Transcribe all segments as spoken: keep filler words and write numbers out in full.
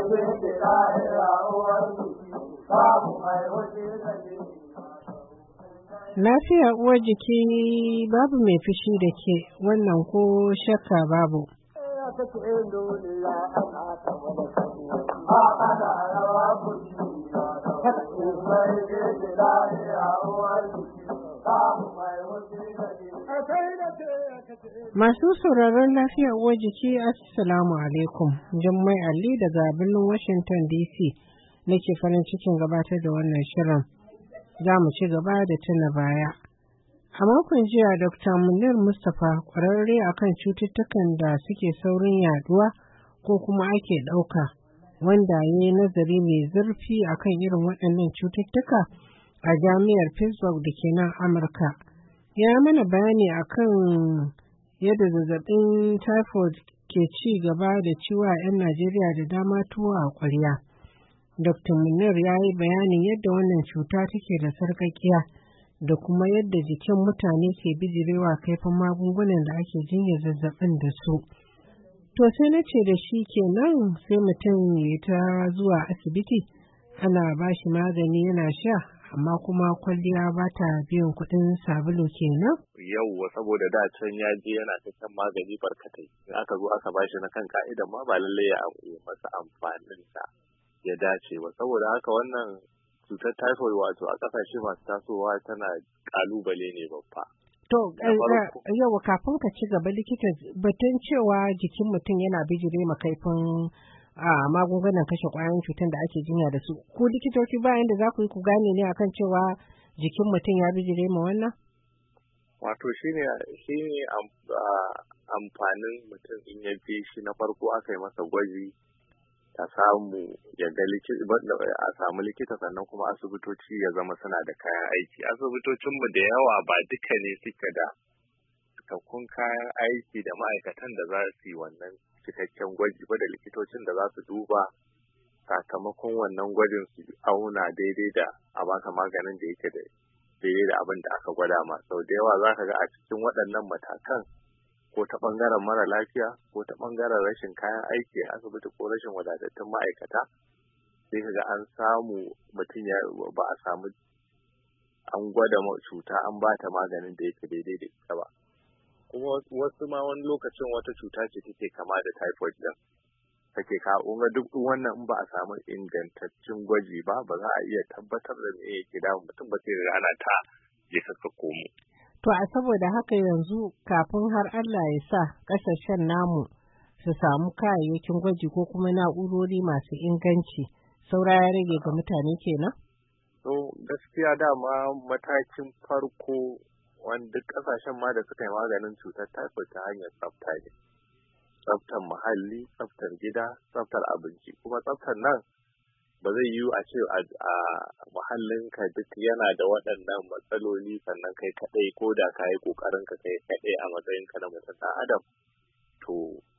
Lafiya uwar jiki babu mai fushi da ke wannan ko shakka babu. Masu sauraron lafiya uwar jiki Assalamu alaikum. Jummai Ali daga birnin Washington D C nake farin cikin gabatar da wannan shirin. Za mu ci gaba da tuna baya. A makon jiya Dokta Munir Mustapha ƙwararre akan cututtukan da suke saurin yaduwa ko kuma ake ɗauka, wanda ya yi nazari mai zurfi akan irin waɗannan cututtuka a jami'ar Pittsburgh da ke nan Amurka. Ya mana bayani akan yadda zazzabin typhoid ke ci gaba da ciwa 'yan Najeriya da dama tuwo a ƙwarya. Dokta Munir ya yi bayanin yadda wannan cuta take da sarƙaƙiya da kuma yadda jikin mutane ke bijirewa kaifin magungunan da ake jinya zazzabin da su. To sai na ce da shi kenan sai mutum ya ta zuwa asibiti ana ba shi magani yana sha, amma kuma kwalliya ba ta biyan kuɗin sabulu kenan? Yauwa, saboda da can ya je yana ta shan magani barkatai. In aka zo aka ba shi na kan ka'idan ma ba lallai ya masa amfanin sa ya dace ba. Saboda haka wannan cutar typhoid wato a ƙasashe masu tasowa tana ƙalubale ne babba. To, yawa kafin ka ci gaba likita batun cewa jikin mutum yana bijire makaifin a magungunan kashe ƙwayoyin cutar da ake jinya da su. Ku likitoci bayan da za ku yi ku gane ne akan cewa jikin mutum ya bijire ma wannan? Wato shine shine amfanin mutum in ya je shi na farko aka yi masa gwaji ta samu ya ga likita a samu likita, sannan kuma asibitoci ya zama suna da kayan aiki. Asibitocinmu da yawa ba duka ne suke da cikakkun kayan aiki da ma'aikatan da za su yi wannan cikakken gwaji ba, da likitocin da za su duba sakamakon wannan gwajin su auna daidai da a baka maganin da yake da daidai da abin da aka gwada ma. Sau da yawa za ka ga a cikin waɗannan matakan, ko ta ɓangaren mara lafiya ko ta ɓangaren rashin kayan aiki a asibiti ko rashin wadatattun ma'aikata, sai ka ga an samu mutum ya ba a samu an gwada cuta an ba ta maganin da yake daidai da ita ba. Kuma wasu ma wani lokacin wata cuta ce take kama da typhoid din take kawo ga duk wannan in ba a samu ingantaccen gwaji ba ba za a iya tabbatar da me yake damun mutum ba, sai da ana ta je ka komo. To a saboda haka yanzu kafin har Allah ya sa ƙasashen namu su samu kayayyakin gwaji ko kuma na'urori masu inganci, saura ya rage ga mutane kenan? To gaskiya dama matakin farko wanda ƙasashen ma da suka yi maganin cutar typhoid ta hanyar tsafta ne. Tsaftar muhalli, tsaftar gida, tsaftar abinci. Kuma tsaftar nan ba zai yiwu a ce a muhallinka duk yana da waɗannan matsaloli sannan kai kaɗai ko da ka yi ƙoƙarin ka kai kaɗai a matsayinka na mutum ɗan adam, to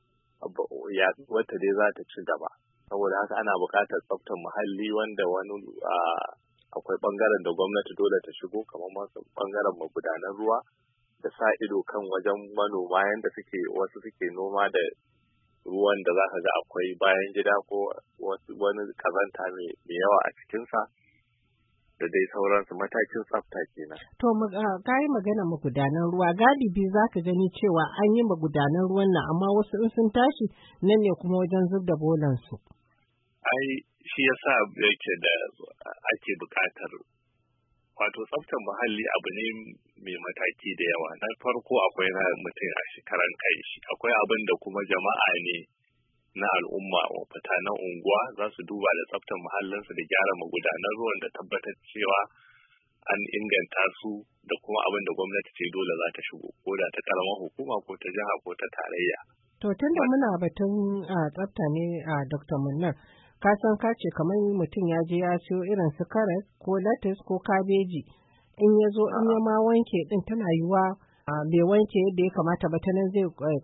ya wata dai za ta ci gaba. Saboda haka ana buƙatar tsaftar muhalli wanda wani akwai ɓangaren da gwamnati dole ta shigo, kamar masu ɓangaren magudanan ruwa da sa ido kan wajen manoma yadda suke wasu suke noma da ruwan da za ka ga akwai bayan gida ko wani kazanta mai yawa a cikinsa da dai sauransu. Matakin tsafta kenan. To ka yi magana magudanan ruwa, galibi za ka gani cewa an yi magudanan ruwan nan amma wasu in sun tashi nan ne kuma wajen zub da bolansu. Ai shi yasa yake da ake buƙatar, wato tsaftar muhalli abu ne mai mataki da yawa. Na farko akwai na mutum a shekaran kai shi, akwai abin da kuma jama'a ne na al'umma fita na unguwa za su duba da tsaftar muhallinsu da gyara magudanan ruwan da tabbatar cewa an inganta su, da kuma abin da gwamnati ce dole za ta shigo, ko da ta karamar hukuma ko ta jiha ko ta tarayya. To tun da muna batun tsafta ne a Dokta Munir, ka san ka ce kamar mutum ya je ya siyo irin su karas ko latas ko kabeji, in ya zo in ya ma wanke din tana yiwa bai wanke yadda ya kamata ba, ta nan zai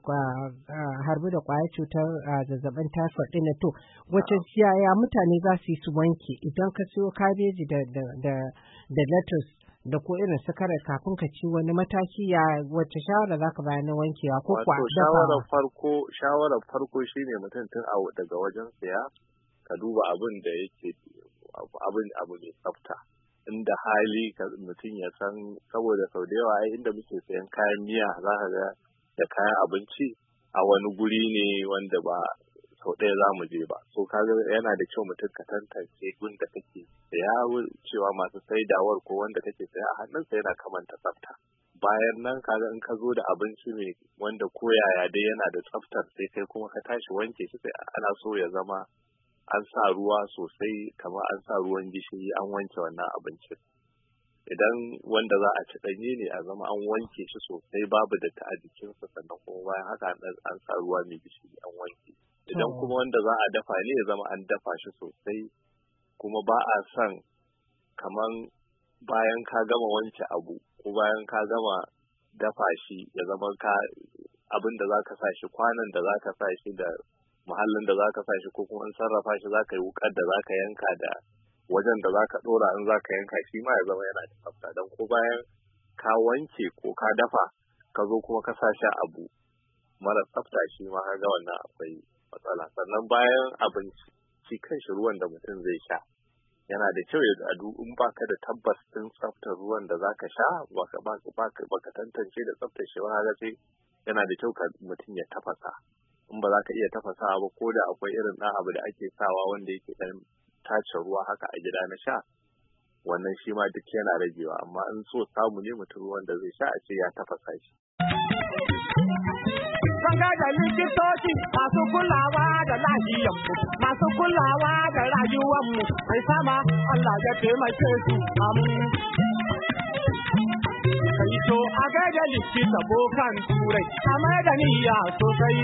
harbi da kwayar cutar zazzabin typhoid din. To wace yaya mutane za su yi su wanke idan ka siyo kabeji da da da lettuce da ko irin su karas kafin ka ci, wani mataki ya wace shawara za ka bayar na wankewa ko kwa shawarar farko shawarar farko shine mutum tun a daga wajen siya ka duba abin da yake abin abu mai tsafta. Inda hali mutum ya san, saboda sau da yawa ai inda muke sayan kayan miya za ka ga da kayan abinci a wani guri ne wanda ba sau ɗaya za mu je ba. So kaga yana da kyau mutum ka tantance gun da kake saya, cewa masu saidawar ko wanda kake saya a hannunsa yana kamanta tsafta. Bayan nan kaga in ka zo da abinci mai wanda koyaya dai yana da tsaftar, sai kai kuma ka tashi wanke shi, sai ana so ya zama an sa ruwa sosai, kamar an sa ruwan gishiri an wanke wannan abincin. Idan wanda za a ci ɗanye ne, a zama an wanke shi sosai babu datti a jikinsa, sannan kuma bayan haka an sa ruwa mai gishiri an wanke. Idan kuma wanda za a dafa ne, ya zama an dafa shi sosai, kuma ba a son kaman bayan ka gama wanke abu ko bayan ka gama dafa shi ya zama ka abin da za ka sa shi, kwanan da za ka sa shi da muhallin da za ka sa shi, ko kuma in sarrafa shi za ka yi wukar da za ka yanka da wajen da za ka ɗora in za ka yanka shi ma ya zama yana da tsafta. Don ko bayan ka wanke ko ka dafa ka zo kuma ka sa shi abu mara tsafta, shi ma ka ga wannan akwai matsala. Sannan bayan abinci, shi kan shi ruwan da mutum zai sha yana da kyau ya adu, in baka da tabbas din tsaftar ruwan da za ka sha, baka baka tantance da tsaftar shi ba, ga sai yana da kyau mutum ya tafasa. In ba za ka iya tafasa ba, ko da akwai irin ɗan abu da ake sawa wanda yake ɗan tace ruwa haka a gida na sha, wannan shi ma duk yana ragewa. Amma in so samu ne mutum ruwan da zai sha a ce ya tafasa shi. Sanga da likitoci masu kulawa da lahiyanmu, masu kulawa da rayuwanmu, mai sama Allah ya taimake su amin. Kai to a gaida likita bokan turai, a mai da niyya sosai.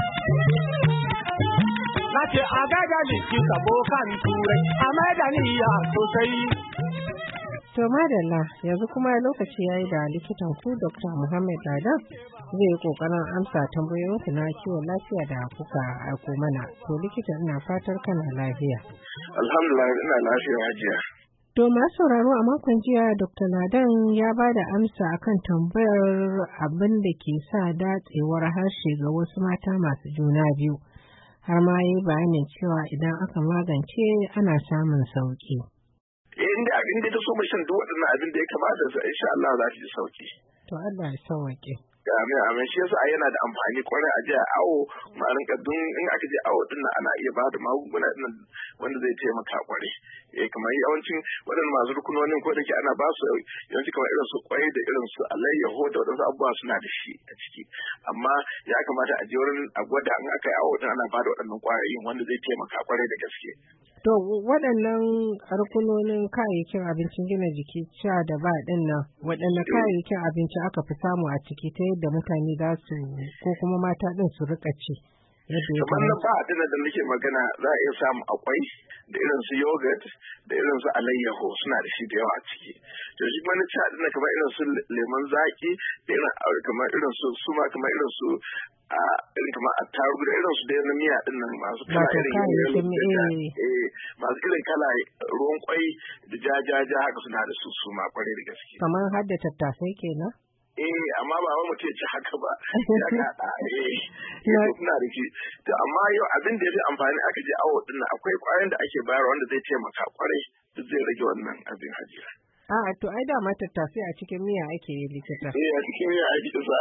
Na ce a gaida likita bokan turai, a mai da niyya sosai. To madalla, yanzu kuma lokaci yayi da likitan ku Doctor Muhammad Ladan zai yi kokarin amsa tambayoyinku na kiwon lafiya da kuka aiko mana. To likita, ina fatar kana lafiya. Alhamdulillah, ina lafiya hajiya. To masu sauraro, a makon jiya Doctor Ladan ya ba da amsa akan tambayar abin da ke sa datsewar harshe ga wasu mata masu juna biyu. Har ma yi bayanin cewa idan aka magance ana samun sauki. Inda abin da ta so mu shan duk waɗannan abin da ya kamata su, insha Allah za su ji sauki. To Allah ya sauke. Amin amin, shi yasa yana da amfani kwarai a je a awo, ma rinka dun in aka je awo din nan ana iya ba da magunguna din wanda zai taimaka kwarai. Eh kamar yawancin waɗannan masu rukunonin ko da ke ana ba su yawanci kamar irin su kwai da irin su alayyaho da waɗansu abubuwa suna da shi a ciki. Amma ya kamata a je wurin a gwada in aka yi awo din ana ba da waɗannan kwayoyin wanda zai taimaka kwarai da gaske. To waɗannan rukunonin kayayyakin abincin gina jiki sha da ba ɗin nan, waɗanne kayayyakin abinci aka fi samu a ciki ta yadda mutane za su ko kuma mata ɗin su rika ci yadda ya kamar na ba ɗin da nake magana za a iya samu akwai da irin su yogurt da irin su alayyaho suna da shi da yawa a ciki. To shi kuma na ci ɗin kamar irin su lemon zaki da irin kamar irin su suma kamar irin su a irin kamar attarugu da irin su da na miya din nan masu kala irin eh masu irin kala ruwan kwai da jajaja haka suna da su su ma kwarai da gaske. Kamar har da tattasai kenan? Eh amma ba wa mutum ya ci haka ba. Ya kada eh suna da shi. To amma yau abin da ya fi amfani aka je awo din nan akwai kwayoyin da ake bayarwa wanda zai taimaka kwarai duk zai rage wannan abin hajiya. A'a to ai da ma tattasai a cikin miya ake yi likita. Eh a cikin miya ake sa.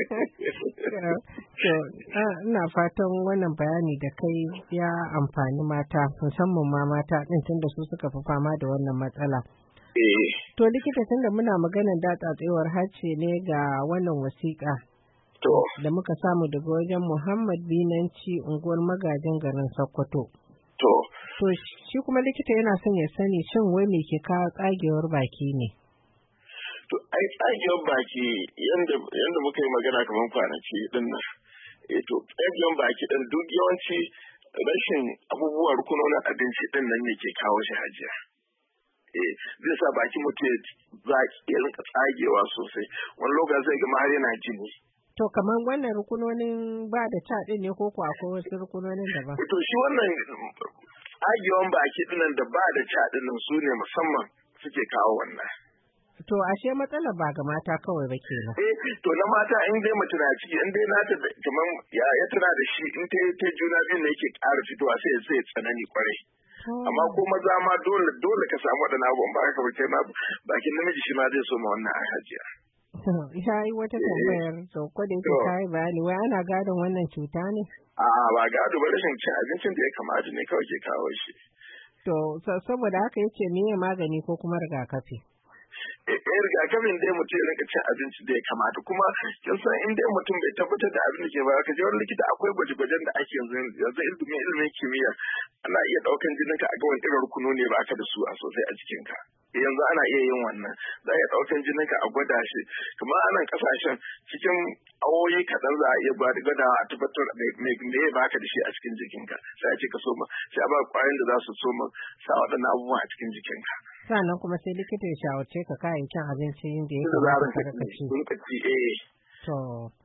To ina fatan wannan bayani da kai ya amfani mata, musamman ma mata din tunda su suka fi fama da wannan matsala. Eh. To likita, tunda muna maganar datsatsewar harshe ne ga wannan wasiƙa. To. Da muka samu daga wajen Muhammad Binanci, unguwar magajin garin Sokoto. To. To shi kuma likita yana son ya sani shin wai me ke kawo tsagewar baki ne? To ai tsagewar baki yanda yanda muka yi magana kamar kwanaki din nan. Eh to tsagewar baki din duk yawanci rashin abubuwan rukunonin abinci din nan ne ke kawo shi hajiya. Eh zai sa baki mutum zaki ya rinka tsagewa sosai. Wani lokaci zai ga har yana jini. To kamar wannan rukunonin ba da ca din ne ko ko akwai wasu rukunonin daban? To shi wannan tsagewan baki dinnan da ba da ca dinnan su ne musamman suke kawo wannan. To ashe matsalar ba ga mata kawai ba kenan. Eh to na mata in dai mace na ciki in dai nata kamar ya ya tana da shi in ta ta juna biyu ne yake ƙara fitowa sai sai tsanani kwarai. Amma ko maza ma dole dole ka samu wadannan abubuwan ba ka bace ma bakin namiji shi ma zai so ma wannan hajiya. Ya yi wata tambayar to ko da yake kai bayani wai ana gadon wannan cuta ne? A'a ba gado ba rashin cin abincin da ya kamata ne kawai ke kawo shi. To saboda haka yace meye magani ko kuma rigakafi? Eh rigakafin dai mutum ya rinka cin abinci da ya kamata kuma kin san in dai mutum bai tabbatar da abin da ke ba ka je wani likita akwai gwaje-gwajen da ake yanzu yanzu ilimin ilimin kimiyya ana iya daukan jinin ka a ga wani irin rukunu ne ba ka da su a sosai a jikin ka yanzu ana iya yin wannan za a iya daukan jinin ka a gwada shi kamar anan kasashen cikin awoyi kaɗan za a iya gwadawa a tabbatar me me ya baka da shi a cikin jikinka sai a ce ka soma sai a ba kwayoyin da za su soma sa waɗannan abubuwa a cikin jikinka. Sannan kuma sai likita ya shawarce ka kayayyakin abinci da ya kamata ka ci. To.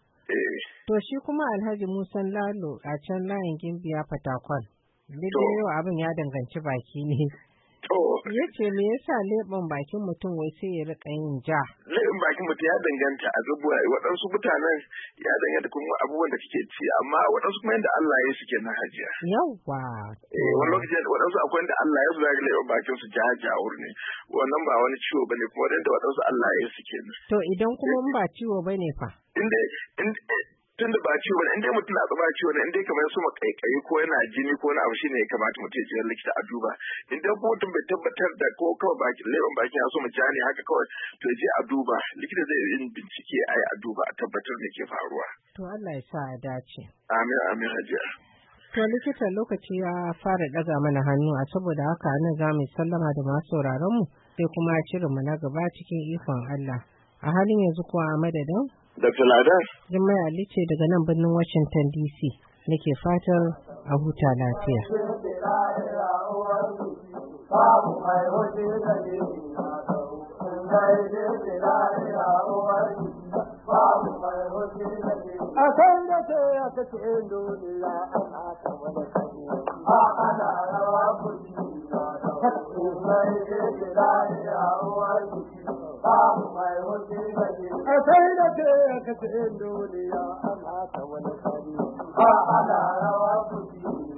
To shi kuma Alhaji Musa Lalo a can layin Gimbiya Fatakwal. Duk yau abin ya danganci baki ne. Ya ce me yasa leɓen bakin mutum wai sai ya rika yin ja? Leɓen bakin mutum ya danganta a gabuwa waɗansu mutanen ya danganta kuma abubuwan da kake ci amma waɗansu kuma yadda Allah ya suke na hajiya. Yawwa. Eh wani lokaci waɗansu akwai yadda Allah ya su zagi leɓen bakin su ja jawur ne wannan ba wani ciwo bane kuma yadda waɗansu Allah ya suke ne. To idan kuma in ba ciwo bane fa? Inda tun da ba ciwo ne in dai mutum na ba ciwo ne in dai kamar su makaikayi ko yana jini ko wani abu shine ya kamata mutum ya je likita a duba in dai ko mutum bai tabbatar da ko kawai baki leɓen baki ya so mu ja ne haka kawai to je a duba likita zai yi bincike a yi a duba a tabbatar da ke faruwa. To Allah ya sa a dace. Amin amin hajiya. To likita lokaci ya fara daga mana hannu a saboda haka nan za mu sallama da masu sauraron mu sai kuma shirin mu na gaba cikin ikon Allah. A halin yanzu kuwa a madadin Doctor Ladan. Jummai Ali ce daga nan birnin Washington D C. Nake fatar a huta lafiya. A san da ce ya kace duniya ana ta wani kare. A ana rawa kudi na da wani mai da ya uwar a sai da ce ya kace duniya ana ta wani kare. A ana rawa kudi